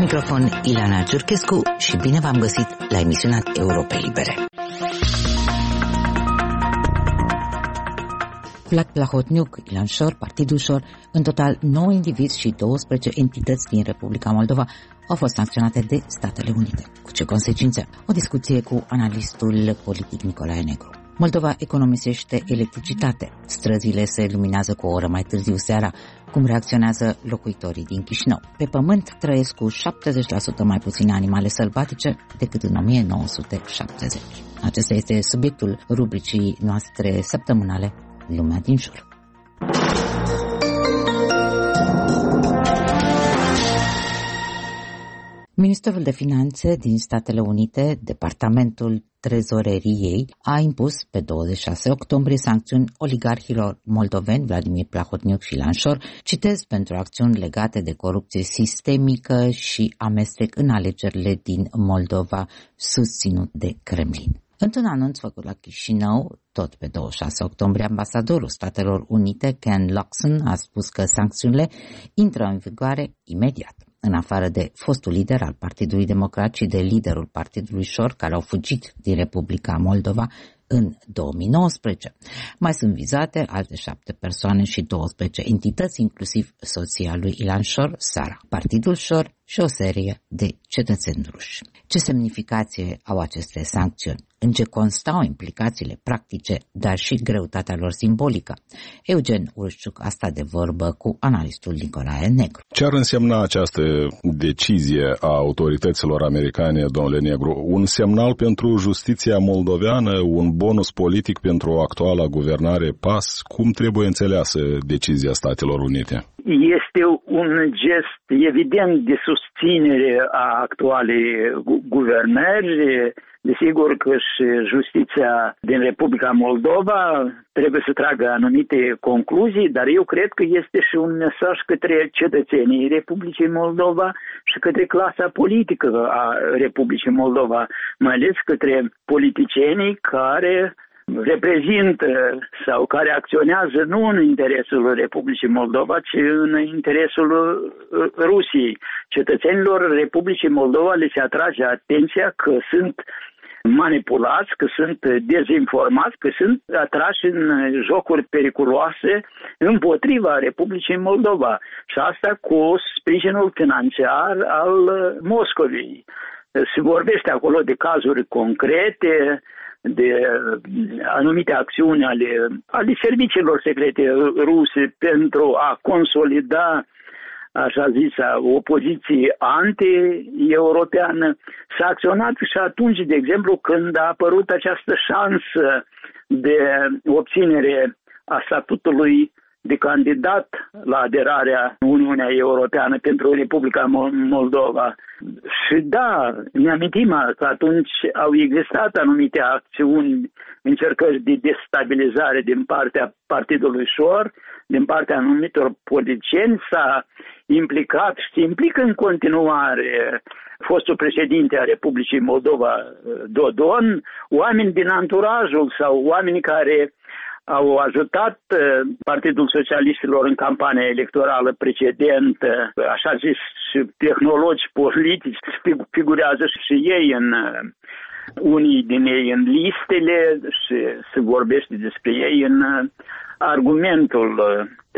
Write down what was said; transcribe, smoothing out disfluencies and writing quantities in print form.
microfon Ileana Ciurchescu și bine v-am găsit la emisiunea Europe Libere. Vlad Plahotniuc, Ilan Șor, Partidul Șor, în total 9 indivizi și 12 entități din Republica Moldova au fost sancționate de Statele Unite. Cu ce consecințe? O discuție cu analistul politic Nicolae Negru. Moldova economisește electricitate. Străzile se luminează cu o oră mai târziu seara. Cum reacționează locuitorii din Chișinău? Pe pământ trăiesc cu 70% mai puține animale sălbatice decât în 1970. Acesta este subiectul rubricii noastre săptămânale Lumea din jur. Ministerul de Finanțe din Statele Unite, Departamentul Trezoreriei, a impus pe 26 octombrie sancțiuni oligarhilor moldoveni Vladimir Plahotniuc și Ilan Șor, citez, pentru acțiuni legate de corupție sistemică și amestec în alegerile din Moldova, susținut de Kremlin. Într-un anunț făcut la Chișinău, tot pe 26 octombrie, ambasadorul Statelor Unite, Ken Luxon, a spus că sancțiunile intră în vigoare imediat. În afară de fostul lider al Partidului Democrat și de liderul Partidului Șor, care au fugit din Republica Moldova în 2019. Mai sunt vizate alte 7 persoane și 12 entități, inclusiv soția lui Ilan Șor, Sara, Partidul Șor și o serie de cetățeni ruși. Ce semnificație au aceste sancțiuni? În ce constau implicațiile practice, dar și greutatea lor simbolică? Eugen Urșciuc a stat de vorbă cu analistul Nicolae Negru. Ce ar însemna această decizie a autorităților americane, domnule Negru? Un semnal pentru justiția moldoveană, un bonus politic pentru actuala guvernare PAS? Cum trebuie înțeleasă decizia Statelor Unite? Este un gest evident de susținere a actualei guvernări. Desigur că și justiția din Republica Moldova trebuie să tragă anumite concluzii, dar eu cred că este și un mesaj către cetățenii Republicii Moldova și către clasa politică a Republicii Moldova, mai ales către politicienii care reprezintă sau care acționează nu în interesul Republicii Moldova, ci în interesul Rusiei. Cetățenilor Republicii Moldova le se atrage atenția că sunt manipulați, că sunt dezinformați, că sunt atrași în jocuri periculoase împotriva Republicii Moldova. Și asta cu sprijinul financiar al Moscovei. Se vorbește acolo de cazuri concrete, de anumite acțiuni ale serviciilor secrete ruse pentru a consolida așa zisă opoziție anti-europeană. S-a acționat și atunci, de exemplu, când a apărut această șansă de obținere a statutului de candidat la aderarea în Uniunea Europeană pentru Republica Moldova. Și da, ne amintim că atunci au existat anumite acțiuni, încercări de destabilizare din partea Partidului Șor, din partea anumitor politicieni. S-a implicat și se implică în continuare fostul președinte a Republicii Moldova, Dodon, oameni din anturajul sau oameni care au ajutat Partidul Socialiștilor în campania electorală precedentă, așa zis, și tehnologi politici, figurează și ei unii din ei în listele și se vorbește despre ei în argumentul